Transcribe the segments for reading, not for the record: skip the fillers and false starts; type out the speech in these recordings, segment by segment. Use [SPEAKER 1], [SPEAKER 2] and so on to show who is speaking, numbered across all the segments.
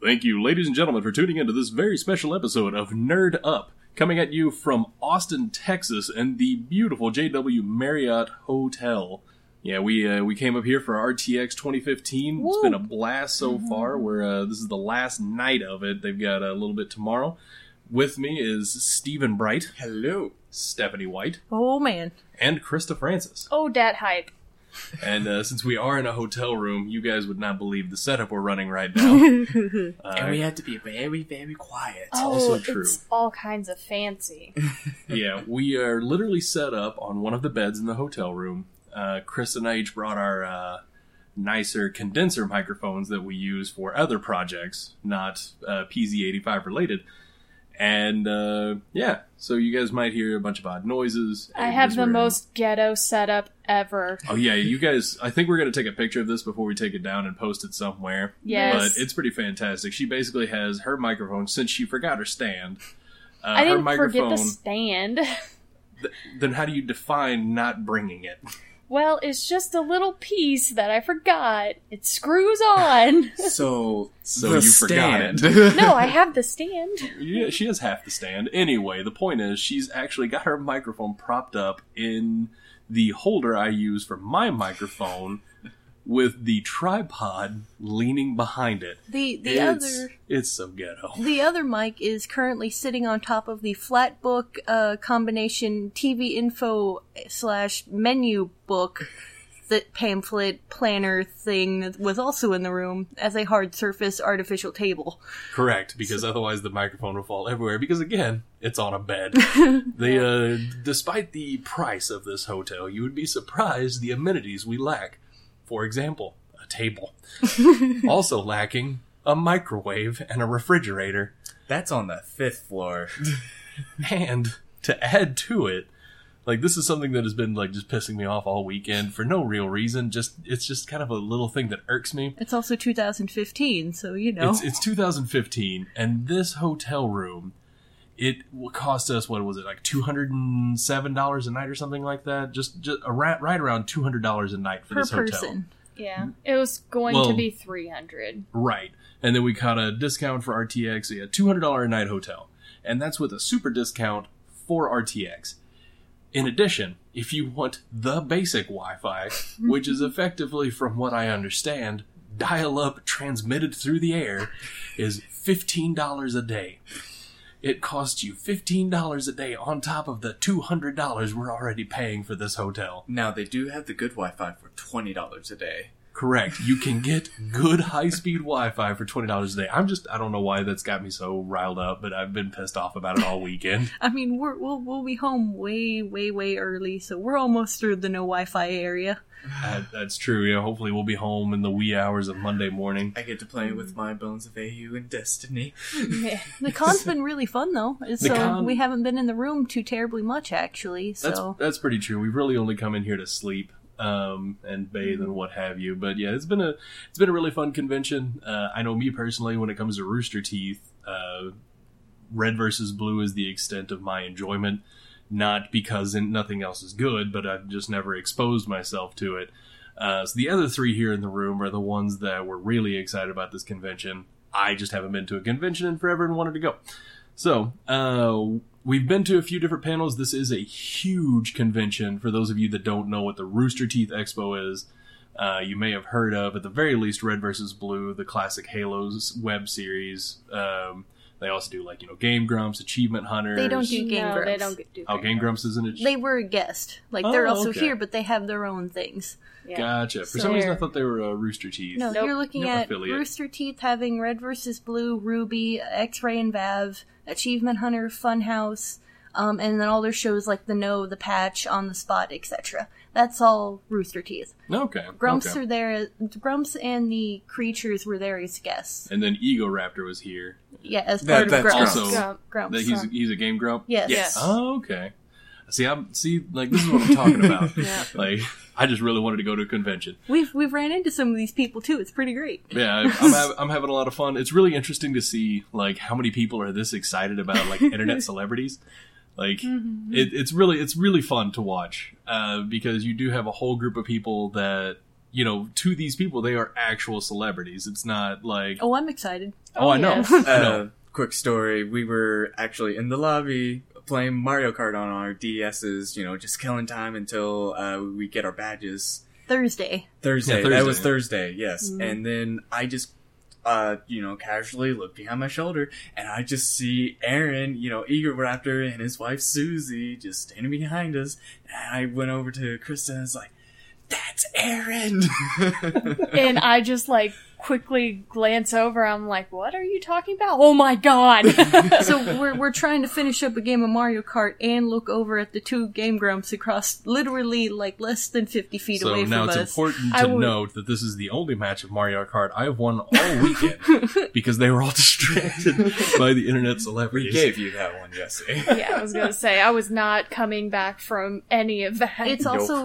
[SPEAKER 1] Thank you, ladies and gentlemen, for tuning into this very special episode of Nerd Up, coming at you from Austin, Texas, and the beautiful JW Marriott Hotel. Yeah, we came up here for RTX 2015. Woo. It's been a blast so far. This is the last night of it. They've got a little bit tomorrow. With me is Stephen Bright.
[SPEAKER 2] Hello.
[SPEAKER 1] Stephanie White.
[SPEAKER 3] Oh, man.
[SPEAKER 1] And Krista Francis.
[SPEAKER 3] Oh, dat hype.
[SPEAKER 1] And since we are in a hotel room, you guys would not believe the setup we're running right now.
[SPEAKER 2] And we have to be very, very quiet.
[SPEAKER 1] Also true.
[SPEAKER 3] It's all kinds of fancy.
[SPEAKER 1] Yeah, we are literally set up on one of the beds in the hotel room. Chris and I each brought our nicer condenser microphones that we use for other projects, not PZ85 related. And, yeah, so you guys might hear a bunch of odd noises.
[SPEAKER 3] I have the most ghetto setup ever.
[SPEAKER 1] Oh, yeah, you guys, I think we're going to take a picture of this before we take it down and post it somewhere.
[SPEAKER 3] Yes.
[SPEAKER 1] But it's pretty fantastic. She basically has her microphone, since she forgot her stand.
[SPEAKER 3] I didn't forget the stand.
[SPEAKER 1] Then how do you define not bringing it?
[SPEAKER 3] Well, it's just a little piece that I forgot. It screws on.
[SPEAKER 2] So
[SPEAKER 1] you forgot it.
[SPEAKER 3] No, I have the stand.
[SPEAKER 1] Yeah, she has half the stand. Anyway, the point is she's actually got her microphone propped up in the holder I use for my microphone with the tripod leaning behind it. It's so ghetto.
[SPEAKER 4] The other mic is currently sitting on top of the Flatbook combination TV info / menu book that pamphlet planner thing that was also in the room as a hard surface artificial table.
[SPEAKER 1] Correct, because otherwise the microphone will fall everywhere, because again, it's on a bed. Despite the price of this hotel, you would be surprised the amenities we lack. For example, a table. Also lacking a microwave and a refrigerator.
[SPEAKER 2] That's on the 5th floor.
[SPEAKER 1] And to add to it, like, this is something that has been, like, just pissing me off all weekend for no real reason. It's just kind of a little thing that irks me.
[SPEAKER 4] It's also 2015, so you know.
[SPEAKER 1] It's 2015, and this hotel room, it cost us, what was it, like $207 a night or something like that? Just right around $200 a night for this hotel.
[SPEAKER 4] Per person.
[SPEAKER 3] Yeah, it was going to be $300.
[SPEAKER 1] Right. And then we caught a discount for RTX, so yeah, $200 a night hotel. And that's with a super discount for RTX. In addition, if you want the basic Wi-Fi, which is effectively, from what I understand, dial-up transmitted through the air, is $15 a day. It costs you $15 a day on top of the $200 we're already paying for this hotel.
[SPEAKER 2] Now, they do have the good Wi-Fi for $20 a day.
[SPEAKER 1] Correct. You can get good high-speed Wi-Fi for $20 a day. I don't know why that's got me so riled up, but I've been pissed off about it all weekend.
[SPEAKER 4] I mean, we'll be home way, way, way early, so we're almost through the no Wi-Fi area.
[SPEAKER 1] That's true, yeah. Hopefully we'll be home in the wee hours of Monday morning.
[SPEAKER 2] I get to play with my Bones of AU and Destiny.
[SPEAKER 4] Yeah. The con's been really fun, though. We haven't been in the room too terribly much, actually. So
[SPEAKER 1] That's pretty true. We've really only come in here to sleep. And bathe and what have you. But yeah, it's been a really fun convention. I know me personally, when it comes to Rooster Teeth, Red versus Blue is the extent of my enjoyment. Not because nothing else is good, but I've just never exposed myself to it. So the other three here in the room are the ones that were really excited about this convention. I just haven't been to a convention in forever and wanted to go. So, we've been to a few different panels. This is a huge convention. For those of you that don't know what the Rooster Teeth Expo is, you may have heard of, at the very least, Red vs. Blue, the classic Halos web series. They also do, like, Game Grumps, Achievement Hunters.
[SPEAKER 4] They don't do Game Grumps.
[SPEAKER 3] They don't do
[SPEAKER 1] Game Grumps isn't it?
[SPEAKER 4] They were a guest. They're also here, but they have their own things.
[SPEAKER 3] Yeah.
[SPEAKER 1] Gotcha. For some reason, I thought they were Rooster Teeth.
[SPEAKER 4] No, you're looking at
[SPEAKER 1] affiliate.
[SPEAKER 4] Rooster Teeth having Red vs. Blue, Ruby, X-Ray and Vav, Achievement Hunter, Funhouse, and then all their shows like The Know, The Patch, On the Spot, etc. That's all Rooster Teeth.
[SPEAKER 1] Okay.
[SPEAKER 4] Grumps are there. Grumps and the Creatures were there as guests.
[SPEAKER 1] And then Ego Raptor was here.
[SPEAKER 4] Yeah, as part of Grumps.
[SPEAKER 1] Also,
[SPEAKER 4] Grumps.
[SPEAKER 1] He's a Game Grump?
[SPEAKER 4] Yes.
[SPEAKER 1] Oh, okay. See, this is what I'm talking about.
[SPEAKER 3] Yeah.
[SPEAKER 1] I just really wanted to go to a convention.
[SPEAKER 4] We've ran into some of these people too. It's pretty great.
[SPEAKER 1] Yeah, I'm having a lot of fun. It's really interesting to see how many people are this excited about internet celebrities. It's really fun to watch because you do have a whole group of people that you know, to these people, they are actual celebrities. It's not like,
[SPEAKER 4] Oh, I'm excited.
[SPEAKER 1] I know.
[SPEAKER 3] yes.
[SPEAKER 1] I know.
[SPEAKER 2] Quick story. We were actually in the lobby playing Mario Kart on our DSs, you know, just killing time until we get our badges.
[SPEAKER 4] Thursday.
[SPEAKER 2] Thursday.
[SPEAKER 1] Yeah,
[SPEAKER 2] That was
[SPEAKER 1] Thursday.
[SPEAKER 2] Thursday, yes.
[SPEAKER 4] Mm-hmm.
[SPEAKER 2] And then I just, you know, casually look behind my shoulder and I just see Aaron, you know, Eager Raptor and his wife Susie just standing behind us. And I went over to Krista and was like, that's Aaron!
[SPEAKER 3] And I just like quickly glance over. I'm like, what are you talking about? Oh my god!
[SPEAKER 4] So we're trying to finish up a game of Mario Kart and look over at the two Game Grumps across literally like less than 50 feet
[SPEAKER 1] So
[SPEAKER 4] away
[SPEAKER 1] now
[SPEAKER 4] from
[SPEAKER 1] it's
[SPEAKER 4] us.
[SPEAKER 1] important
[SPEAKER 3] I
[SPEAKER 1] to
[SPEAKER 3] would-
[SPEAKER 1] note that this is the only match of Mario Kart I've won all weekend because they were all distracted by the internet
[SPEAKER 2] We
[SPEAKER 1] celebrities.
[SPEAKER 2] gave you that one, Jesse.
[SPEAKER 3] Yeah, I was gonna say, I was not coming back from any of that.
[SPEAKER 4] It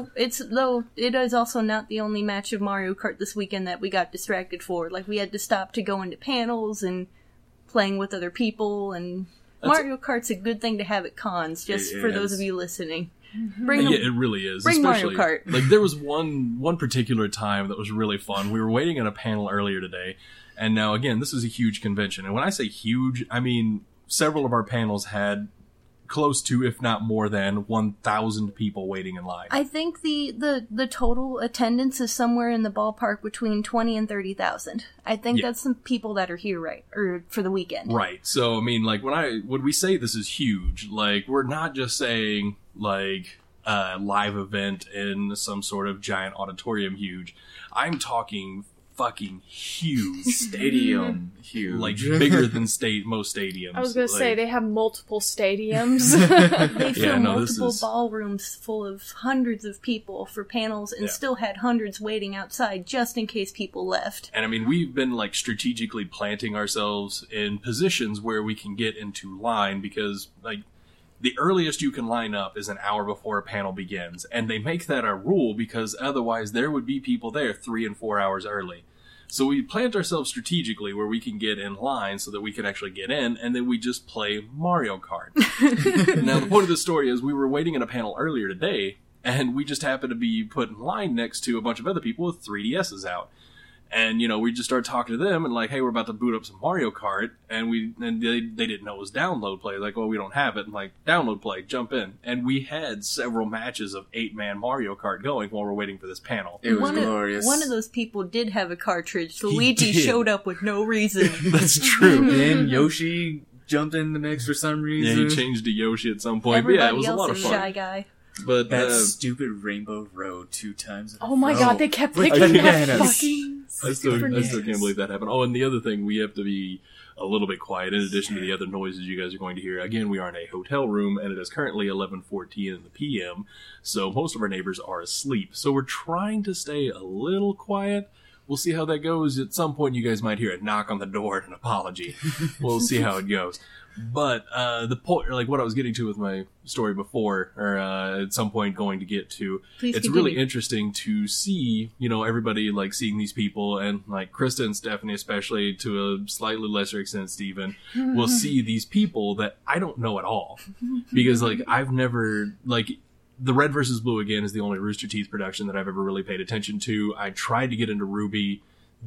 [SPEAKER 4] is also not the only match of Mario Kart this weekend that we got distracted for. Like, we had to stop to go into panels and playing with other people, and Mario Kart's a good thing to have at cons, just
[SPEAKER 2] It
[SPEAKER 4] for those
[SPEAKER 2] is.
[SPEAKER 4] of you listening. Bring
[SPEAKER 1] Yeah,
[SPEAKER 4] them.
[SPEAKER 1] it really is.
[SPEAKER 4] Bring Mario
[SPEAKER 1] Especially,
[SPEAKER 4] Kart.
[SPEAKER 1] like, there was one particular time that was really fun. We were waiting on a panel earlier today, and now, again, this is a huge convention. And when I say huge, I mean several of our panels had close to, if not more than, 1,000 people waiting in line.
[SPEAKER 4] I think the total attendance is somewhere in the ballpark between 20 and 30,000. I think
[SPEAKER 1] Yeah.
[SPEAKER 4] that's some people that are here for the weekend.
[SPEAKER 1] Right. So, I mean, like, when we say this is huge, like, we're not just saying, like, a live event in some sort of giant auditorium huge. I'm talking fucking huge.
[SPEAKER 2] Stadium. Huge.
[SPEAKER 1] Like, bigger than most stadiums.
[SPEAKER 3] I was gonna say,
[SPEAKER 1] Like,
[SPEAKER 3] they have multiple stadiums.
[SPEAKER 4] They fill
[SPEAKER 1] Yeah, no, this
[SPEAKER 4] multiple
[SPEAKER 1] is-
[SPEAKER 4] ballrooms full of hundreds of people for panels and
[SPEAKER 1] Yeah.
[SPEAKER 4] still had hundreds waiting outside just in case people left.
[SPEAKER 1] And I mean, we've been, like, strategically planting ourselves in positions where we can get into line because, like, the earliest you can line up is an hour before a panel begins. And they make that a rule because otherwise there would be people there 3 and 4 hours early. So we plant ourselves strategically where we can get in line so that we can actually get in, and then we just play Mario Kart. Now, the point of the story is we were waiting in a panel earlier today, and we just happened to be put in line next to a bunch of other people with 3DSs out. And, you know, we just started talking to them and like, hey, we're about to boot up some Mario Kart. And they didn't know it was download play. Like, well, we don't have it. And like, download play, jump in. And we had several matches of 8-man Mario Kart going while we're waiting for this panel.
[SPEAKER 2] It was
[SPEAKER 4] One
[SPEAKER 2] glorious.
[SPEAKER 4] One of those people did have a cartridge.
[SPEAKER 1] He
[SPEAKER 4] Luigi
[SPEAKER 1] did.
[SPEAKER 4] showed up with no reason.
[SPEAKER 1] That's true.
[SPEAKER 2] Then Yoshi jumped in the mix for some
[SPEAKER 1] Yeah,
[SPEAKER 2] reason.
[SPEAKER 1] he changed to Yoshi at some point. But
[SPEAKER 4] Everybody
[SPEAKER 1] yeah, it was a
[SPEAKER 4] else
[SPEAKER 1] lot of
[SPEAKER 4] is
[SPEAKER 1] fun.
[SPEAKER 4] shy guy.
[SPEAKER 1] But
[SPEAKER 2] That stupid Rainbow Road 2 times. in a
[SPEAKER 3] Oh my
[SPEAKER 2] row.
[SPEAKER 3] god, they kept
[SPEAKER 2] With
[SPEAKER 3] picking that
[SPEAKER 2] bananas.
[SPEAKER 3] fucking
[SPEAKER 1] I still
[SPEAKER 3] bananas.
[SPEAKER 1] can't believe that happened. Oh, and the other thing, we have to be a little bit quiet in addition to the other noises you guys are going to hear. Again, we are in a hotel room, and it is currently 11:14 in the p.m., so most of our neighbors are asleep. So we're trying to stay a little quiet. We'll see how that goes. At some point, you guys might hear a knock on the door and an apology. We'll see how it goes. But the point, like what I was getting to with my story before, or at some point going to get to,
[SPEAKER 4] Please
[SPEAKER 1] it's
[SPEAKER 4] continue.
[SPEAKER 1] really interesting to see, you know, everybody like seeing these people, and like Krista and Stephanie, especially to a slightly lesser extent, Steven, will see these people that I don't know at all. Because like I've never, like, the Red vs. Blue again is the only Rooster Teeth production that I've ever really paid attention to. I tried to get into Ruby.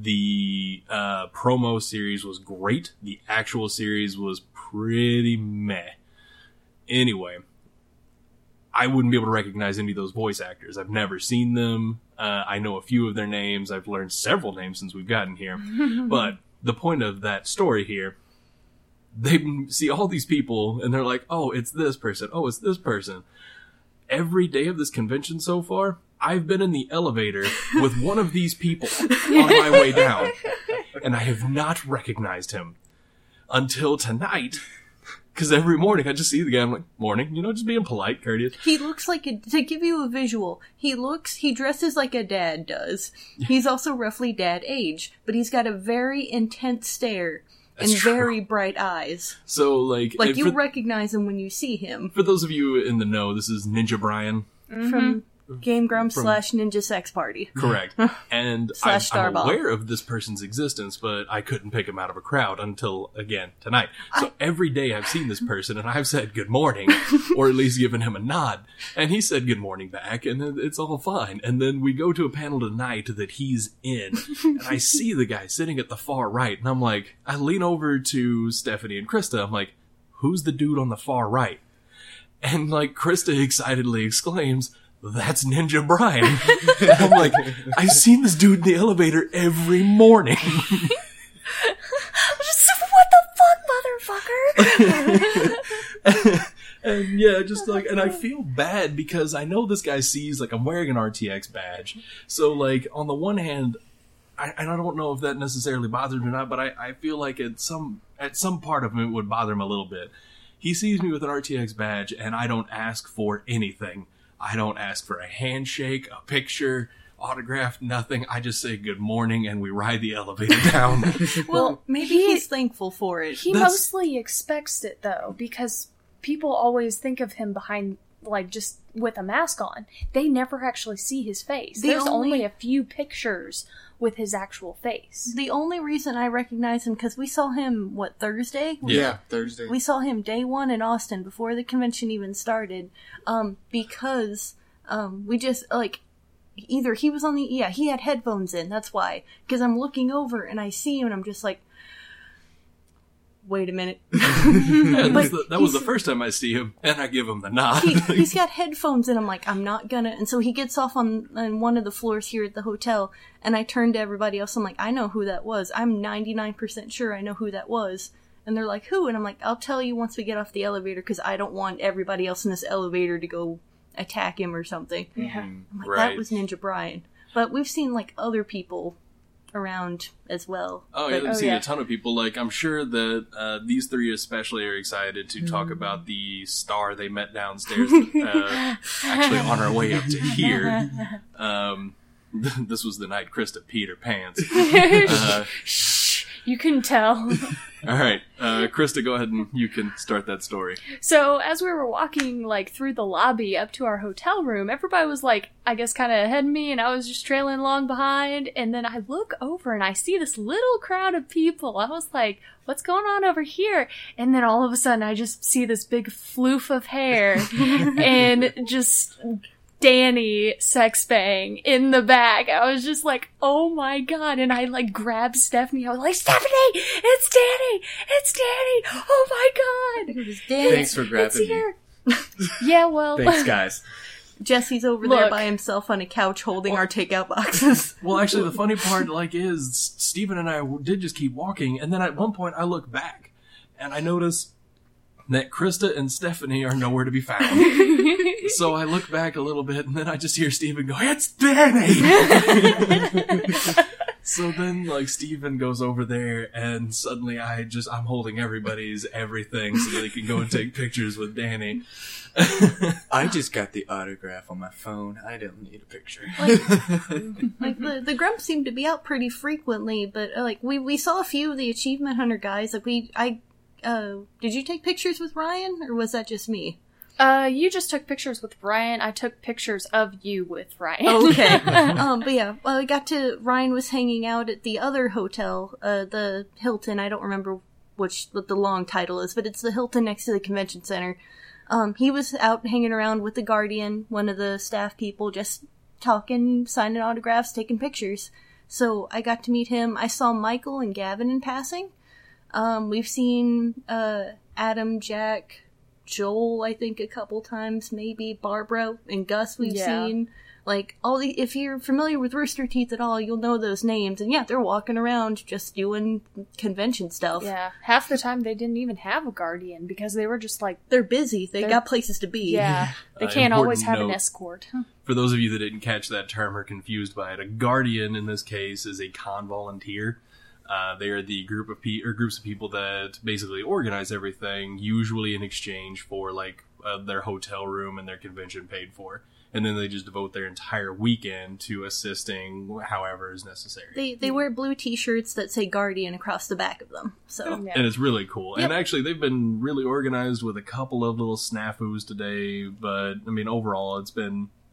[SPEAKER 1] The promo series was great. The actual series was pretty meh. Anyway, I wouldn't be able to recognize any of those voice actors. I've never seen them. I know a few of their names. I've learned several names since we've gotten here. But the point of that story here, they see all these people and they're like, oh, it's this person. Oh, it's this person. Every day of this convention so far, I've been in the elevator with one of these people on my way down, and I have not recognized him until tonight. Because every morning I just see the guy, I'm like, morning, you know, just being polite, courteous.
[SPEAKER 4] He looks like to give you a visual, he dresses like a dad does. He's also roughly dad age, but he's got a very intense stare and
[SPEAKER 1] That's true.
[SPEAKER 4] very bright eyes.
[SPEAKER 1] So, like
[SPEAKER 4] Like,
[SPEAKER 1] and
[SPEAKER 4] you recognize him when you see him.
[SPEAKER 1] for those of you in the know, this is Ninja Brian.
[SPEAKER 4] From Game Grumps
[SPEAKER 1] from-
[SPEAKER 4] / Ninja Sex Party.
[SPEAKER 1] Correct. And
[SPEAKER 4] /
[SPEAKER 1] I'm
[SPEAKER 4] Starball.
[SPEAKER 1] aware of this person's existence, but I couldn't pick him out of a crowd until, again, tonight. So every day I've seen this person, and I've said good morning, or at least given him a nod. And he said good morning back, and it's all fine. And then we go to a panel tonight that he's in, and I see the guy sitting at the far right, and I'm like, I lean over to Stephanie and Krista, I'm like, who's the dude on the far right? And, like, Krista excitedly exclaims, that's Ninja Brian. And I'm like, I've seen this dude in the elevator every morning.
[SPEAKER 3] What the fuck, motherfucker?
[SPEAKER 1] And yeah, just like, and I feel bad because I know this guy sees, like, I'm wearing an RTX badge. So, like, on the one hand, I don't know if that necessarily bothers me or not, but I feel like at some part of him it would bother him a little bit. He sees me with an RTX badge, and I don't ask for anything. I don't ask for a handshake, a picture, autograph, nothing. I just say good morning, and we ride the elevator down.
[SPEAKER 4] Well, maybe he's thankful for it.
[SPEAKER 3] He mostly expects it, though, because people always think of him behind, like, just with a mask on. They never actually see his face. There's only a few pictures with his actual face.
[SPEAKER 4] The only reason I recognize him, because we saw him, Thursday?
[SPEAKER 2] Yeah, Thursday.
[SPEAKER 4] We saw him day one in Austin before the convention even started, because we just, like, either he was on he had headphones in, that's why. Because I'm looking over and I see him and I'm just like, wait a minute.
[SPEAKER 1] Yeah, that was the first time I see him, and I give him the nod.
[SPEAKER 4] He's got headphones in. I'm like, I'm not gonna. And so he gets off on one of the floors here at the hotel, and I turn to everybody else. I'm like, I know who that was. I'm 99% sure I know who that was. And they're like, who? And I'm like, I'll tell you once we get off the elevator, because I don't want everybody else in this elevator to go attack him or something.
[SPEAKER 3] Yeah.
[SPEAKER 4] I'm like,
[SPEAKER 1] Right.
[SPEAKER 4] that was Ninja Brian. But we've seen, like, other people around as well.
[SPEAKER 1] Oh, yeah,
[SPEAKER 4] But-
[SPEAKER 1] I've seen
[SPEAKER 3] yeah.
[SPEAKER 1] a ton of people. Like, I'm sure that these three especially are excited to talk about the star they met downstairs, actually on our way up to here. This was the night Krista peed her pants.
[SPEAKER 3] Shh, you can tell.
[SPEAKER 1] All right, Krista, go ahead and you can start that story.
[SPEAKER 3] So, as we were walking, like, through the lobby up to our hotel room, everybody was, like, I guess kind of ahead of me, and I was just trailing along behind, and then I look over, and I see this little crowd of people. I was like, what's going on over here? And then all of a sudden, I just see this big floof of hair, and just Danny sex bang in the back. I was just like, oh my god. And I, like, grabbed Stephanie. I was like, Stephanie! It's Danny! It's Danny! Oh my god!
[SPEAKER 4] It was Dan.
[SPEAKER 2] Thanks for
[SPEAKER 3] It's
[SPEAKER 2] grabbing me.
[SPEAKER 3] here! Yeah, well...
[SPEAKER 2] Thanks, guys.
[SPEAKER 4] Jesse's over there
[SPEAKER 3] Look.
[SPEAKER 4] by himself on a couch holding our takeout boxes.
[SPEAKER 1] Well, actually, the funny part, like, is Steven and I did just keep walking, and then at one point I look back, and I notice that Krista and Stephanie are nowhere to be found. So I look back a little bit, and then I just hear Steven go, "It's Danny!" So then, like, Steven goes over there, and suddenly I'm holding everybody's everything so that they can go and take pictures with Danny.
[SPEAKER 2] I just got the autograph on my phone. I don't need a picture.
[SPEAKER 4] Like, the Grumps seem to be out pretty frequently, but, like, we saw a few of the Achievement Hunter guys. Like, did you take pictures with Ryan, or was that just me?
[SPEAKER 3] You just took pictures with Ryan. I took pictures of you with Ryan.
[SPEAKER 4] Okay. But yeah, Ryan was hanging out at the other hotel, the Hilton. I don't remember what the long title is, but it's the Hilton next to the convention center. He was out hanging around with the Guardian, one of the staff people, just talking, signing autographs, taking pictures. So I got to meet him. I saw Michael and Gavin in passing. We've seen, Adam, Jack, Joel, I think, a couple times, maybe Barbara and Gus we've seen. Like, if you're familiar with Rooster Teeth at all, you'll know those names. And yeah, they're walking around just doing convention stuff.
[SPEAKER 3] Yeah, half the time they didn't even have a guardian because they were just like,
[SPEAKER 4] They're busy. They got places to be.
[SPEAKER 3] yeah, they can't always have
[SPEAKER 1] important
[SPEAKER 3] an
[SPEAKER 1] note.
[SPEAKER 3] escort.
[SPEAKER 1] For those of you that didn't catch that term or confused by it, a guardian in this case is a con-volunteer. They are the groups of people that basically organize everything, usually in exchange for like their hotel room and their convention paid for, and then they just devote their entire weekend to assisting however is necessary.
[SPEAKER 4] They wear blue t-shirts that say Guardian across the back of them. So
[SPEAKER 3] Yeah.
[SPEAKER 1] And it's really cool.
[SPEAKER 4] Yep.
[SPEAKER 1] And actually, they've been really organized with a couple of little snafus today, but I mean, overall, it's been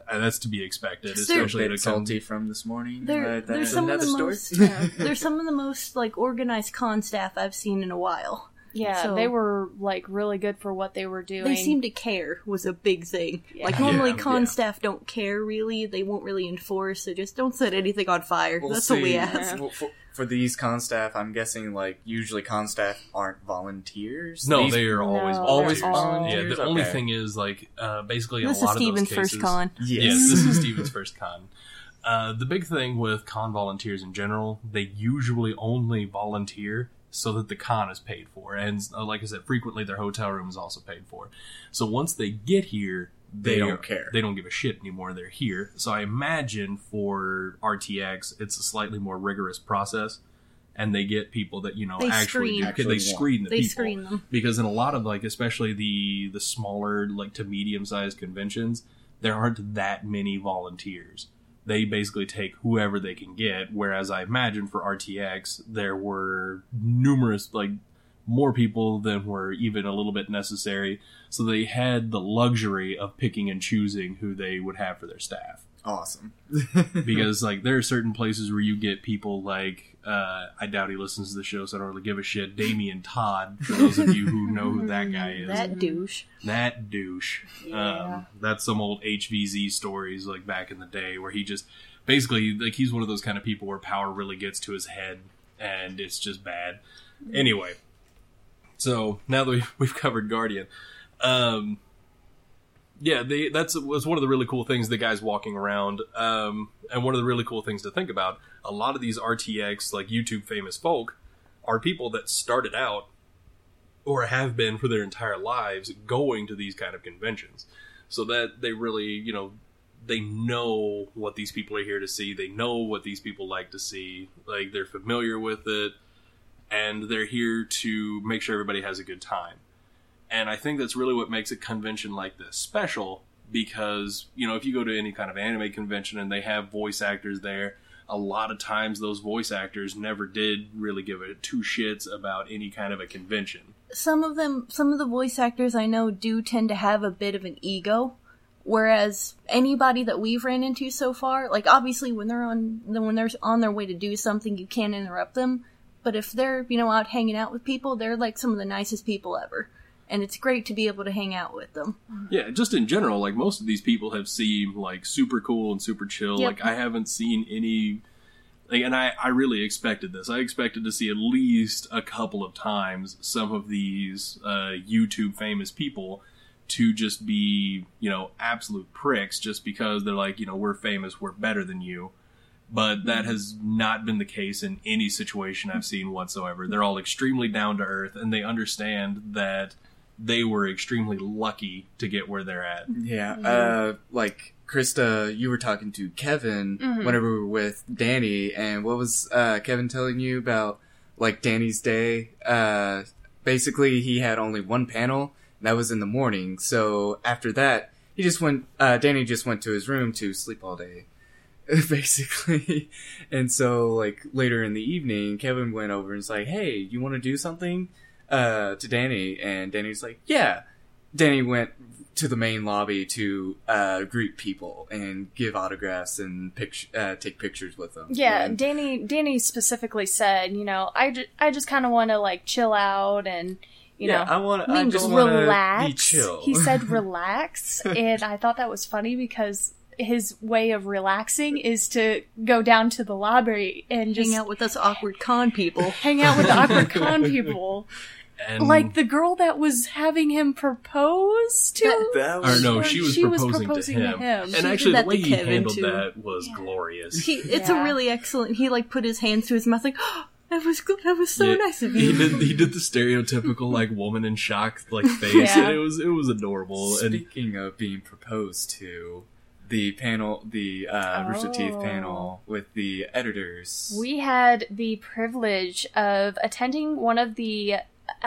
[SPEAKER 1] that's to be expected,
[SPEAKER 4] They're
[SPEAKER 2] A
[SPEAKER 1] especially
[SPEAKER 2] bit
[SPEAKER 1] to come.
[SPEAKER 2] salty from this morning.
[SPEAKER 4] They're some of the most they're some of the most like organized con staff I've seen in a while.
[SPEAKER 3] Yeah,
[SPEAKER 4] So-
[SPEAKER 3] they were like really good for what they were doing.
[SPEAKER 4] They seem to care was a big thing.
[SPEAKER 3] Yeah.
[SPEAKER 4] Like normally
[SPEAKER 1] Yeah,
[SPEAKER 4] con
[SPEAKER 1] yeah.
[SPEAKER 4] staff don't care really. They won't really enforce. So just don't set anything on fire.
[SPEAKER 2] We'll
[SPEAKER 4] That's what we
[SPEAKER 2] see.
[SPEAKER 4] ask.
[SPEAKER 2] For these con staff, I'm guessing like usually con staff aren't volunteers.
[SPEAKER 1] No,
[SPEAKER 2] These-
[SPEAKER 1] they are always
[SPEAKER 3] No,
[SPEAKER 1] volunteers.
[SPEAKER 3] they're all-
[SPEAKER 1] Yeah, the only
[SPEAKER 2] Okay.
[SPEAKER 1] thing is like basically in
[SPEAKER 4] This
[SPEAKER 1] a
[SPEAKER 4] is
[SPEAKER 1] lot of those
[SPEAKER 4] Steven's
[SPEAKER 1] cases.
[SPEAKER 4] first con.
[SPEAKER 2] Yes.
[SPEAKER 1] This is Steven's first con. The big thing with con volunteers in general, they usually only volunteer so that the con is paid for. And like I said, frequently their hotel room is also paid for. So once they get here,
[SPEAKER 2] They don't care.
[SPEAKER 1] They don't give a shit anymore. They're here. So I imagine for RTX, it's a slightly more rigorous process. And they get people that, you know,
[SPEAKER 4] They
[SPEAKER 1] actually
[SPEAKER 4] screen.
[SPEAKER 1] do, they screen the
[SPEAKER 4] They
[SPEAKER 1] people.
[SPEAKER 4] screen them.
[SPEAKER 1] Because in a lot of, like, especially the smaller, like, to medium-sized conventions, there aren't that many volunteers. They basically take whoever they can get, whereas I imagine for RTX, there were numerous, like, more people than were even a little bit necessary, so they had the luxury of picking and choosing who they would have for their staff.
[SPEAKER 2] Awesome.
[SPEAKER 1] Because, like, there are certain places where you get people like, I doubt he listens to the show, so I don't really give a shit, Damien Todd, for those of you who know who that guy is.
[SPEAKER 4] That douche.
[SPEAKER 1] That douche.
[SPEAKER 3] Yeah.
[SPEAKER 1] That's some old HVZ stories, like, back in the day, where he just, basically, like, he's one of those kind of people where power really gets to his head, and it's just bad. Anyway, so, now that we've covered Guardian, yeah, that was one of the really cool things, the guys walking around, and one of the really cool things to think about, a lot of these RTX, like, YouTube famous folk, are people that started out, or have been for their entire lives, going to these kind of conventions. So that they really, you know, they know what these people are here to see, they know what these people like to see, like, they're familiar with it, and they're here to make sure everybody has a good time. And I think that's really what makes a convention like this special, because, you know, if you go to any kind of anime convention and they have voice actors there, a lot of times those voice actors never did really give a two shits about any kind of a convention.
[SPEAKER 4] Some of the voice actors I know do tend to have a bit of an ego, whereas anybody that we've ran into so far, like obviously when they're on their way to do something, you can't interrupt them. But if they're, you know, out hanging out with people, they're like some of the nicest people ever. And it's great to be able to hang out with them.
[SPEAKER 1] Yeah, just in general, like, most of these people have seemed, like, super cool and super chill.
[SPEAKER 4] Yep.
[SPEAKER 1] Like, I haven't seen any... Like, and I really expected this. I expected to see at least a couple of times some of these YouTube famous people to just be, you know, absolute pricks just because they're like, you know, we're famous, we're better than you. But that has not been the case in any situation I've seen whatsoever. They're all extremely down to earth, and they understand that they were extremely lucky to get where they're at.
[SPEAKER 2] Yeah, like Krista, you were talking to Kevin whenever we were with Danny, and what was Kevin telling you about, like, Danny's day? Basically, he had only one panel, and that was in the morning, so after that, Danny just went to his room to sleep all day, basically. And so, like, later in the evening, Kevin went over and was like, hey, you want to do something? To Danny, and Danny's like, yeah. Danny went to the main lobby to greet people and give autographs and take pictures with them.
[SPEAKER 3] Yeah,
[SPEAKER 2] And-
[SPEAKER 3] Danny specifically said, you know, I just kind of want to like chill out and you know,
[SPEAKER 2] I just want to
[SPEAKER 3] relax.
[SPEAKER 2] be chill.
[SPEAKER 3] He said relax, and I thought that was funny because his way of relaxing is to go down to the lobby and just
[SPEAKER 4] Hang out with us awkward con people.
[SPEAKER 3] hang out with the awkward con people.
[SPEAKER 1] And,
[SPEAKER 3] Like the girl that was having him propose to?
[SPEAKER 2] That
[SPEAKER 1] or
[SPEAKER 2] was
[SPEAKER 1] no,
[SPEAKER 3] Or
[SPEAKER 1] she was proposing to him.
[SPEAKER 4] She
[SPEAKER 1] And
[SPEAKER 4] did
[SPEAKER 1] actually, the
[SPEAKER 4] that
[SPEAKER 1] way
[SPEAKER 4] to
[SPEAKER 1] he
[SPEAKER 4] Kevin,
[SPEAKER 1] handled
[SPEAKER 4] too.
[SPEAKER 1] that was glorious.
[SPEAKER 4] It's
[SPEAKER 3] Yeah.
[SPEAKER 4] a really excellent. He like put his hands to his mouth, like, oh, that was good. That was so
[SPEAKER 1] Yeah,
[SPEAKER 4] nice of you.
[SPEAKER 1] He did the stereotypical like woman in shock like face.
[SPEAKER 3] Yeah.
[SPEAKER 1] And it was adorable. And
[SPEAKER 2] Speaking of being proposed to, the panel, the Rooster Teeth
[SPEAKER 3] Oh.
[SPEAKER 2] panel with the editors.
[SPEAKER 3] We had the privilege of attending one of the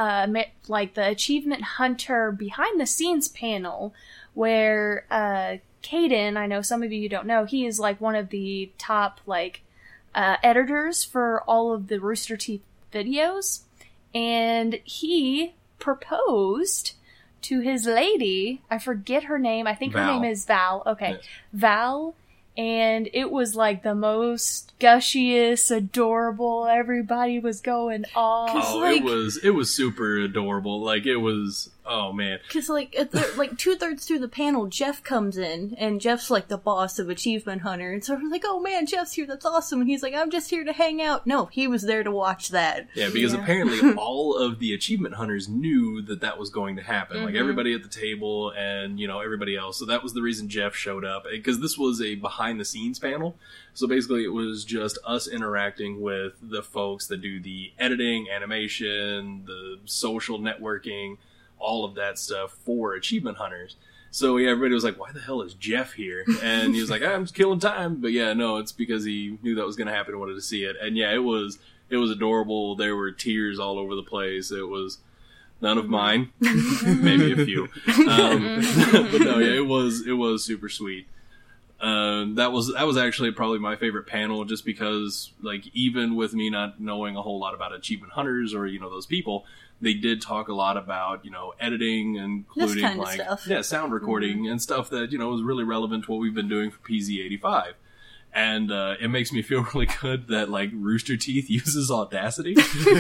[SPEAKER 3] like the Achievement Hunter behind the scenes panel where Caden, I know some of you don't know, he is like one of the top like editors for all of the Rooster Teeth videos, and he proposed to his lady. I forget her name. I think her
[SPEAKER 1] Val.
[SPEAKER 3] name is Val. Okay.
[SPEAKER 1] Yes.
[SPEAKER 3] Val. And it was like the most gushiest, adorable. Everybody was going off.
[SPEAKER 1] Oh,
[SPEAKER 4] like-
[SPEAKER 1] it was super adorable. Like, it was, oh man.
[SPEAKER 4] Because, like, like 2/3 through the panel, Jeff comes in, and Jeff's, like, the boss of Achievement Hunter, and so we're like, oh man, Jeff's here, that's awesome, and he's like, I'm just here to hang out. No, he was there to watch that.
[SPEAKER 1] Yeah, because
[SPEAKER 3] Yeah.
[SPEAKER 1] apparently all of the achievement hunters knew that was going to happen. Like, everybody at the table and, everybody else. So that was the reason Jeff showed up. Because this was a behind-the-scenes panel. So basically it was just us interacting with the folks that do the editing, animation, the social networking, all of that stuff for achievement hunters. So yeah, everybody was like, why the hell is Jeff here? And he was like, I'm just killing time. But yeah, no, it's because he knew that was going to happen and wanted to see it. And yeah, it was adorable. There were tears all over the place. It was none of mine, maybe a few. But no, yeah, it was super sweet. That was actually probably my favorite panel, just because, like, even with me not knowing a whole lot about achievement hunters or those people, they did talk a lot about editing, including
[SPEAKER 4] kind of
[SPEAKER 1] like
[SPEAKER 4] stuff.
[SPEAKER 1] sound recording and stuff that was really relevant to what we've been doing for PZ85. And it makes me feel really good that, like, Rooster Teeth uses Audacity.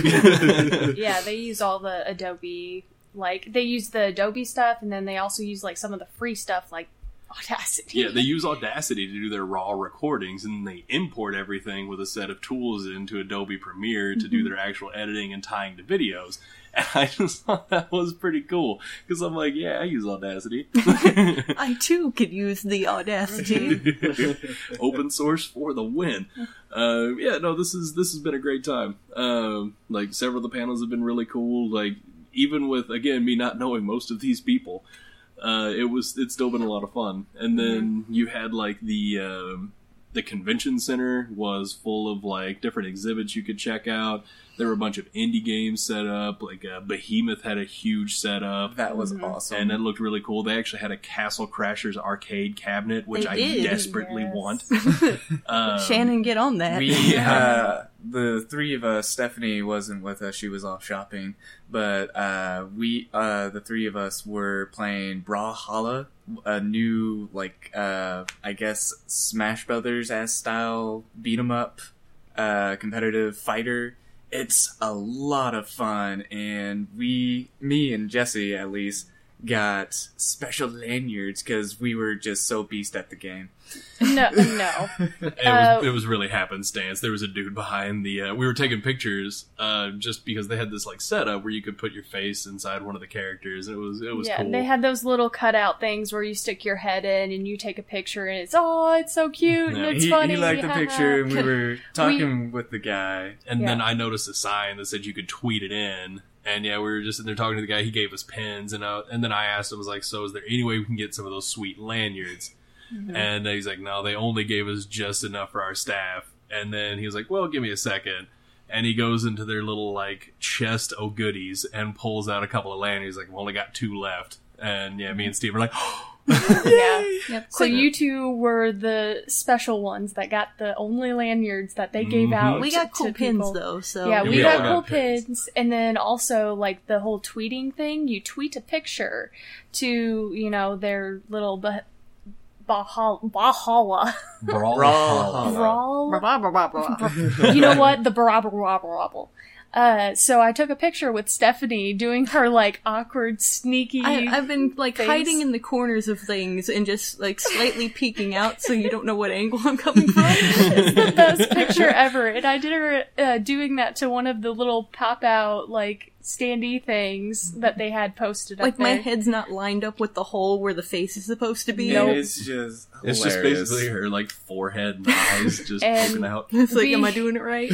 [SPEAKER 3] Yeah, they use all the Adobe, like, they use the Adobe stuff, and then they also use, like, some of the free stuff, like Audacity.
[SPEAKER 1] Yeah, they use Audacity to do their raw recordings, and then they import everything with a set of tools into Adobe Premiere to do their actual editing and tying to videos. And I just thought that was pretty cool, because I'm like, yeah, I use Audacity.
[SPEAKER 4] I too could use the Audacity.
[SPEAKER 1] Open source for the win. Yeah, no, this has been a great time. Like, several of the panels have been really cool. Like, even with, again, me not knowing most of these people, it's still been a lot of fun. And then you had, like, the convention center was full of, like, different exhibits you could check out. There were a bunch of indie games set up. Like, Behemoth had a huge setup.
[SPEAKER 2] That was awesome.
[SPEAKER 1] And it looked really cool. They actually had a Castle Crashers arcade cabinet, which
[SPEAKER 4] They
[SPEAKER 1] I
[SPEAKER 4] did.
[SPEAKER 1] desperately
[SPEAKER 3] Yes.
[SPEAKER 1] want.
[SPEAKER 4] Shannon, get on that.
[SPEAKER 2] We, the three of us, Stephanie wasn't with us, she was off shopping, but the three of us were playing Brawlhalla, a new, like, I guess Smash Brothers-ass style beat-em-up, competitive fighter. It's a lot of fun, and me and Jesse, at least, got special lanyards because we were just so beast at the game.
[SPEAKER 3] No.
[SPEAKER 1] It was really happenstance. There was a dude behind the. We were taking pictures, just because they had this like setup where you could put your face inside one of the characters, and it was
[SPEAKER 3] Yeah,
[SPEAKER 1] cool.
[SPEAKER 3] they had those little cutout things where you stick your head in and you take a picture, and it's so cute and
[SPEAKER 1] Yeah.
[SPEAKER 3] it's
[SPEAKER 2] He
[SPEAKER 3] funny.
[SPEAKER 2] liked the
[SPEAKER 3] haha.
[SPEAKER 2] picture, and we were talking with the guy.
[SPEAKER 1] And
[SPEAKER 3] Yeah.
[SPEAKER 1] then I noticed a sign that said you could tweet it in. And yeah, we were just in there talking to the guy. He gave us pins, and then I asked him, I was like, "So is there any way we can get some of those sweet lanyards?" And he's like, "No, they only gave us just enough for our staff." And then he was like, "Well, give me a second." And he goes into their little like chest o' goodies and pulls out a couple of lanyards. He's like, "We've only got 2 left." And yeah, me and Steve were like,
[SPEAKER 3] Yeah.
[SPEAKER 4] Yep.
[SPEAKER 3] So you two were the special ones that got the only lanyards that they gave out.
[SPEAKER 4] We got cool
[SPEAKER 3] to
[SPEAKER 4] pins
[SPEAKER 3] people.
[SPEAKER 4] though, so
[SPEAKER 3] Yeah,
[SPEAKER 1] Yeah,
[SPEAKER 3] we
[SPEAKER 1] we all
[SPEAKER 3] got
[SPEAKER 1] got
[SPEAKER 3] cool
[SPEAKER 1] pins.
[SPEAKER 3] pins, and then also like the whole tweeting thing. You tweet a picture to their little Bahala.
[SPEAKER 1] Brawlhalla.
[SPEAKER 3] Brawl.
[SPEAKER 4] Blah, blah, blah, blah, blah.
[SPEAKER 3] You know what? The brabble. So I took a picture with Stephanie doing her like awkward, sneaky.
[SPEAKER 4] I've been like
[SPEAKER 3] face.
[SPEAKER 4] hiding in the corners of things and just like slightly peeking out so you don't know what angle I'm coming from.
[SPEAKER 3] It's the best picture ever, and I did her doing that to one of the little pop out like standee things that they had posted up
[SPEAKER 4] Like my
[SPEAKER 3] there.
[SPEAKER 4] head's not lined up with the hole where the face is supposed to be.
[SPEAKER 3] Nope.
[SPEAKER 2] It's just
[SPEAKER 1] It's just
[SPEAKER 2] hilarious.
[SPEAKER 1] basically her like forehead and eyes just
[SPEAKER 3] And-
[SPEAKER 1] poking out.
[SPEAKER 4] It's like,
[SPEAKER 3] We-
[SPEAKER 4] am I doing it right?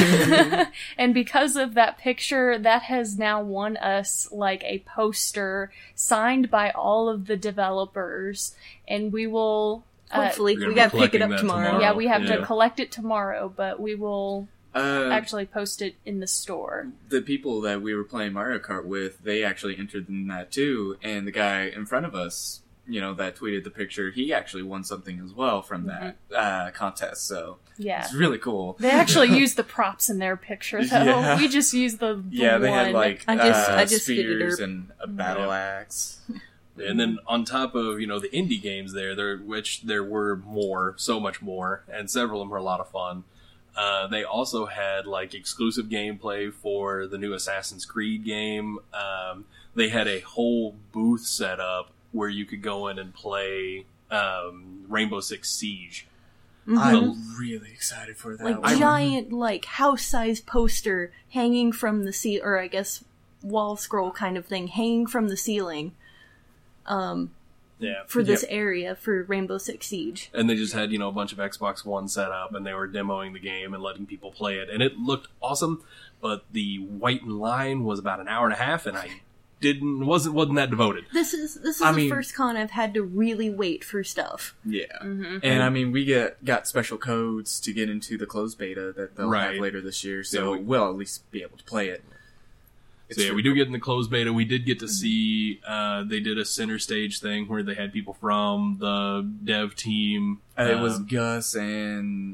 [SPEAKER 3] And because of that picture, that has now won us like a poster signed by all of the developers, and we will.
[SPEAKER 4] Hopefully,
[SPEAKER 1] We're gonna
[SPEAKER 4] we
[SPEAKER 1] be
[SPEAKER 4] gotta pick it
[SPEAKER 1] collecting
[SPEAKER 4] up
[SPEAKER 1] that
[SPEAKER 4] tomorrow.
[SPEAKER 1] tomorrow.
[SPEAKER 3] Yeah, we have
[SPEAKER 1] Yeah.
[SPEAKER 3] to collect it tomorrow, but we will
[SPEAKER 2] Uh,
[SPEAKER 3] actually post it in the store.
[SPEAKER 2] the people that we were playing Mario Kart with, they actually entered in that too, and the guy in front of us that tweeted the picture, he actually won something as well from that contest. So
[SPEAKER 3] Yeah.
[SPEAKER 2] it's really cool.
[SPEAKER 3] They actually used the props in their picture, though.
[SPEAKER 2] Yeah.
[SPEAKER 3] We just used the
[SPEAKER 2] Yeah, they had
[SPEAKER 3] one.
[SPEAKER 2] like
[SPEAKER 4] I just did it
[SPEAKER 2] spears
[SPEAKER 4] up.
[SPEAKER 2] and a battle axe.
[SPEAKER 1] And then on top of, the indie games which there were so much more, and several of them were a lot of fun. They also had like exclusive gameplay for the new Assassin's Creed game. They had a whole booth set up where you could go in and play Rainbow Six Siege.
[SPEAKER 2] I'm really excited for that.
[SPEAKER 4] Like
[SPEAKER 2] one.
[SPEAKER 4] giant, like house-sized poster hanging from the or I guess wall scroll kind of thing hanging from the ceiling.
[SPEAKER 1] Yeah,
[SPEAKER 4] For this area for Rainbow Six Siege.
[SPEAKER 1] And they just had, a bunch of Xbox One set up, and they were demoing the game and letting people play it. And it looked awesome, but the wait in line was about an hour and a half, and I wasn't that devoted.
[SPEAKER 4] This is
[SPEAKER 2] I
[SPEAKER 4] the
[SPEAKER 2] mean-
[SPEAKER 4] first con I've had to really wait for stuff.
[SPEAKER 2] Yeah, and I mean, we got special codes to get into the closed beta that they'll have
[SPEAKER 1] Right.
[SPEAKER 2] later this year, so
[SPEAKER 1] Yeah,
[SPEAKER 2] we'll at least be able to play it.
[SPEAKER 1] So yeah, we do get in the closed beta. We did get to see, they did a center stage thing where they had people from the dev team.
[SPEAKER 2] It was Gus and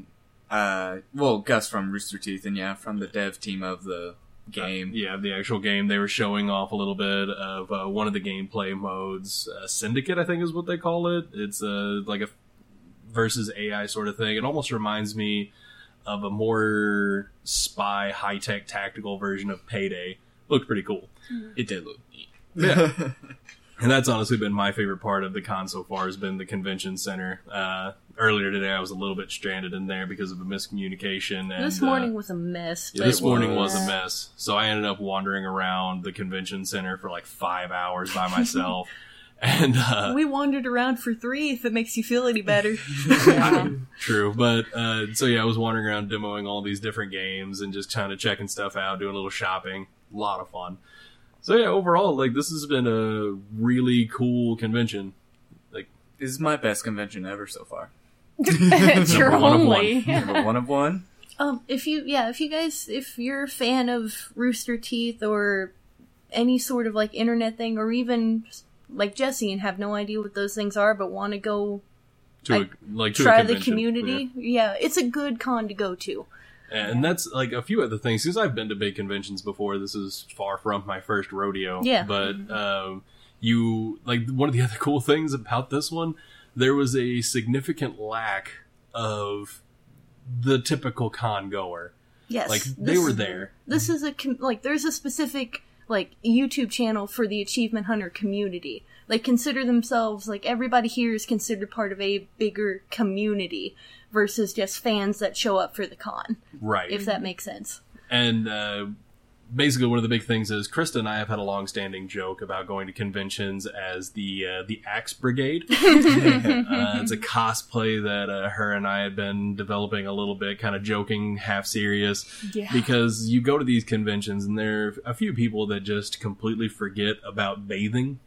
[SPEAKER 2] Gus from Rooster Teeth, and from the dev team of the game.
[SPEAKER 1] The actual game. They were showing off a little bit of one of the gameplay modes. Syndicate, I think is what they call it. It's like a versus AI sort of thing. It almost reminds me of a more spy, high-tech tactical version of Payday. Looked pretty cool.
[SPEAKER 2] It did look neat.
[SPEAKER 1] Yeah. And that's honestly been my favorite part of the con so far, has been the convention center. Earlier today, I was a little bit stranded in there because of a miscommunication. And,
[SPEAKER 4] This morning was a mess.
[SPEAKER 1] yeah,
[SPEAKER 4] but-
[SPEAKER 1] this morning was a mess. So I ended up wandering around the convention center for like 5 hours by myself. And
[SPEAKER 4] We wandered around for 3, if it makes you feel any better.
[SPEAKER 1] true, but so yeah, I was wandering around demoing all these different games and just kind of checking stuff out, doing a little shopping. A lot of fun. So yeah, overall, like, this has been a really cool convention. Like,
[SPEAKER 2] This is my best convention ever so far.
[SPEAKER 3] It's your
[SPEAKER 1] Number one of
[SPEAKER 3] only.
[SPEAKER 2] Number one of one.
[SPEAKER 4] If you're a fan of Rooster Teeth or any sort of like internet thing, or even like Jesse and have no idea what those things are, but want to go
[SPEAKER 1] to a
[SPEAKER 4] try the
[SPEAKER 1] convention.
[SPEAKER 4] community, it's a good con to go to.
[SPEAKER 1] And that's like a few other things, because I've been to big conventions before. This is far from my first rodeo.
[SPEAKER 4] Yeah.
[SPEAKER 1] But one of the other cool things about this one, there was a significant lack of the typical con goer.
[SPEAKER 4] Yes,
[SPEAKER 1] Like, they were there.
[SPEAKER 4] This is there's a specific YouTube channel for the Achievement Hunter community. Like, consider themselves, everybody here is considered part of a bigger community versus just fans that show up for the con.
[SPEAKER 1] Right.
[SPEAKER 4] If that makes sense.
[SPEAKER 1] And basically, one of the big things is Krista and I have had a long-standing joke about going to conventions as the Axe Brigade. It's a cosplay that her and I had been developing a little bit, kind of joking, half serious.
[SPEAKER 3] Yeah.
[SPEAKER 1] Because you go to these conventions and there are a few people that just completely forget about bathing.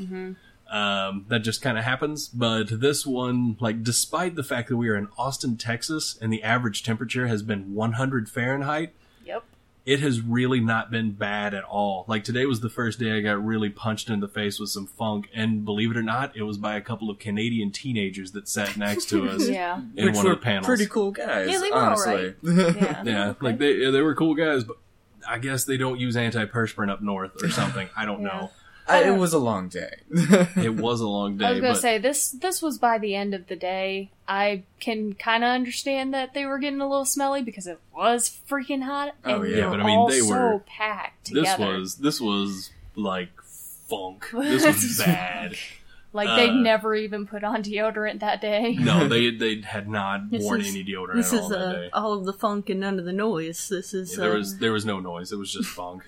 [SPEAKER 1] That just kind of happens. But this one, despite the fact that we are in Austin, Texas, and the average temperature has been 100 Fahrenheit,
[SPEAKER 3] Yep.
[SPEAKER 1] it has really not been bad at all. Like, today was the first day I got really punched in the face with some funk, and believe it or not, it was by a couple of Canadian teenagers that sat next to us
[SPEAKER 3] Yeah.
[SPEAKER 1] in
[SPEAKER 2] Which
[SPEAKER 1] one
[SPEAKER 2] were
[SPEAKER 1] of the panels.
[SPEAKER 2] pretty cool guys.
[SPEAKER 4] Yeah, they were
[SPEAKER 2] honestly.
[SPEAKER 3] Yeah.
[SPEAKER 1] Yeah, like they were cool guys, but I guess they don't use antiperspirant up north or something. I don't know.
[SPEAKER 2] It was a long day.
[SPEAKER 1] It was a long day.
[SPEAKER 3] I was gonna
[SPEAKER 1] but
[SPEAKER 3] say this was by the end of the day. I can kind of understand that they were getting a little smelly because it was freaking hot.
[SPEAKER 2] Oh,
[SPEAKER 3] And
[SPEAKER 2] yeah.
[SPEAKER 3] they
[SPEAKER 1] Yeah,
[SPEAKER 3] were
[SPEAKER 1] but I mean,
[SPEAKER 3] all
[SPEAKER 1] they
[SPEAKER 3] so
[SPEAKER 1] were-
[SPEAKER 3] packed
[SPEAKER 1] this
[SPEAKER 3] together.
[SPEAKER 1] was like funk. This was bad.
[SPEAKER 3] Like they'd never even put on deodorant that day.
[SPEAKER 1] No, they had not
[SPEAKER 4] This
[SPEAKER 1] worn
[SPEAKER 4] is-
[SPEAKER 1] any deodorant
[SPEAKER 4] This
[SPEAKER 1] at all
[SPEAKER 4] is
[SPEAKER 1] that day.
[SPEAKER 4] all of the funk and none of the noise. This is
[SPEAKER 1] Yeah, there was no noise. It was just funk.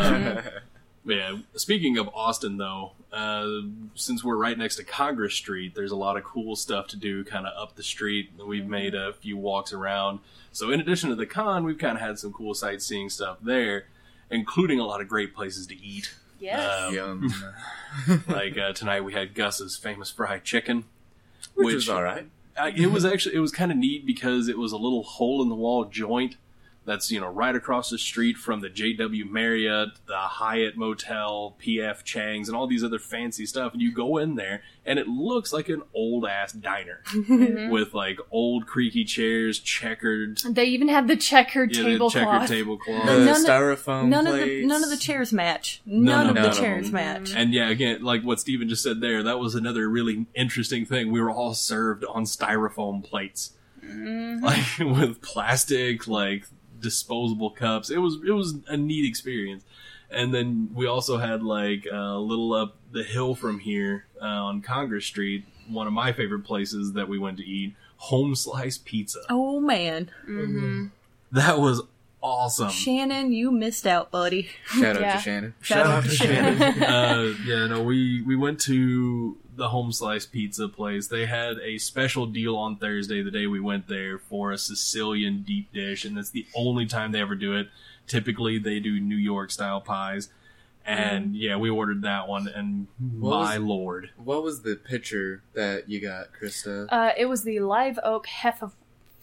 [SPEAKER 1] Yeah. Speaking of Austin, though, since we're right next to Congress Street, there's a lot of cool stuff to do kind of up the street. We've made a few walks around. So in addition to the con, we've kind of had some cool sightseeing stuff there, including a lot of great places to eat.
[SPEAKER 3] Yes.
[SPEAKER 2] Yum.
[SPEAKER 1] Like tonight we had Gus's famous fried chicken.
[SPEAKER 2] Which was alright.
[SPEAKER 1] It was kind of neat because it was a little hole in the wall joint, that's, right across the street from the JW Marriott, the Hyatt Motel, PF Chang's, and all these other fancy stuff. And you go in there, and it looks like an old-ass diner with, like, old creaky chairs, checkered...
[SPEAKER 3] They even have the checkered tablecloth.
[SPEAKER 1] Checkered tablecloth.
[SPEAKER 2] Styrofoam
[SPEAKER 4] none
[SPEAKER 2] plates.
[SPEAKER 4] of the chairs match. None of the chairs match.
[SPEAKER 1] And yeah, again, like what Steven just said there, that was another really interesting thing. We were all served on styrofoam plates. Like, with plastic, like, disposable cups. It was a neat experience. And then we also had, like, a little up the hill from here on Congress Street, one of my favorite places that we went to eat, Home Slice Pizza.
[SPEAKER 4] Oh, man.
[SPEAKER 1] That was awesome.
[SPEAKER 4] Shannon, you missed out, buddy.
[SPEAKER 2] Shout out to Shannon.
[SPEAKER 4] Shout out to
[SPEAKER 1] Shannon. We went to the Home Slice Pizza place. They had a special deal on Thursday, the day we went there, for a Sicilian deep dish, and that's the only time they ever do it. Typically, they do New York style pies, and we ordered that one. And my lord,
[SPEAKER 2] what was the picture that you got, Krista?
[SPEAKER 3] It was the Live Oak Hefeweizen.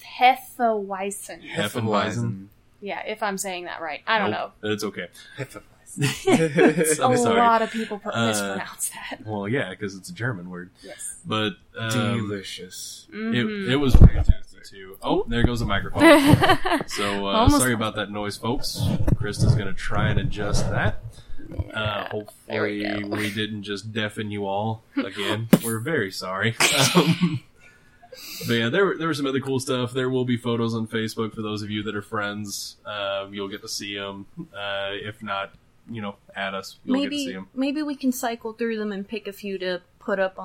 [SPEAKER 1] Hefeweizen.
[SPEAKER 3] Yeah, if I'm saying that right. I don't know.
[SPEAKER 1] It's okay.
[SPEAKER 3] A lot of people mispronounce that.
[SPEAKER 1] Well, yeah, because it's a German word.
[SPEAKER 3] Yes.
[SPEAKER 1] But
[SPEAKER 2] delicious.
[SPEAKER 1] It was fantastic too. Oh, there goes the microphone. So sorry about that noise, folks. Krista's going to try and adjust that. Hopefully we didn't just deafen you all again. We're very sorry. But yeah, there were some other cool stuff. There will be photos on Facebook for those of you that are friends. You'll get to see them. If not, add us. You'll get to see them.
[SPEAKER 4] Maybe we can cycle through them and pick a few to put up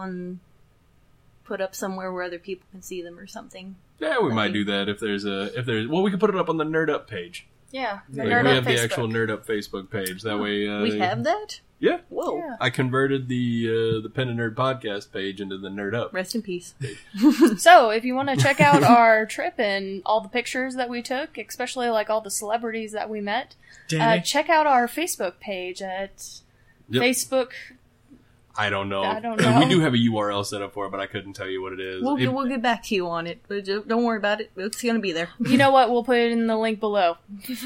[SPEAKER 4] somewhere where other people can see them or something.
[SPEAKER 1] Yeah, we might do that if there's we can put it up on the Nerd Up page.
[SPEAKER 3] Yeah,
[SPEAKER 1] we have the actual Nerd Up Facebook page. That way,
[SPEAKER 4] we have that.
[SPEAKER 1] Yeah.
[SPEAKER 4] Whoa.
[SPEAKER 3] Yeah.
[SPEAKER 1] I converted the Pen and Nerd podcast page into the Nerd Up.
[SPEAKER 4] Rest in peace.
[SPEAKER 3] So, if you want to check out our trip and all the pictures that we took, especially like all the celebrities that we met, check out our Facebook page at Facebook.
[SPEAKER 1] I don't know.
[SPEAKER 3] know.
[SPEAKER 1] We do have a URL set up for it, but I couldn't tell you what it is.
[SPEAKER 4] We'll get back to you on it, but don't worry about it. It's going to be there.
[SPEAKER 3] You know what? We'll put it in the link below.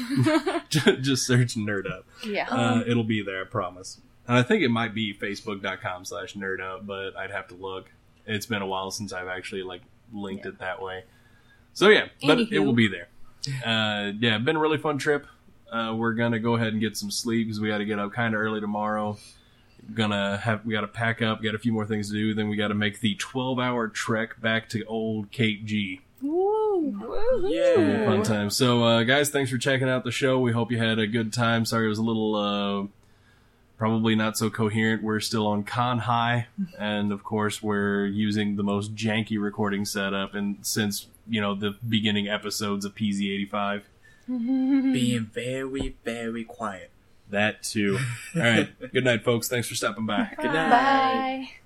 [SPEAKER 1] Just search Nerd Up.
[SPEAKER 3] Yeah.
[SPEAKER 1] It'll be there, I promise. And I think it might be facebook.com/nerdup, but I'd have to look. It's been a while since I've actually linked it that way. So yeah, but it will be there. Been a really fun trip. We're gonna go ahead and get some sleep because we got to get up kind of early tomorrow. We got to pack up, got a few more things to do. Then we got to make the 12-hour trek back to old Cape G.
[SPEAKER 4] Woo!
[SPEAKER 2] Yeah.
[SPEAKER 1] Fun time. So guys, thanks for checking out the show. We hope you had a good time. Sorry it was a little probably not so coherent. We're still on Con High, and of course we're using the most janky recording setup and since the beginning episodes of PZ85.
[SPEAKER 2] Being very, very quiet.
[SPEAKER 1] That too. All right. Good night, folks. Thanks for stopping by.
[SPEAKER 2] Good night.
[SPEAKER 3] Bye.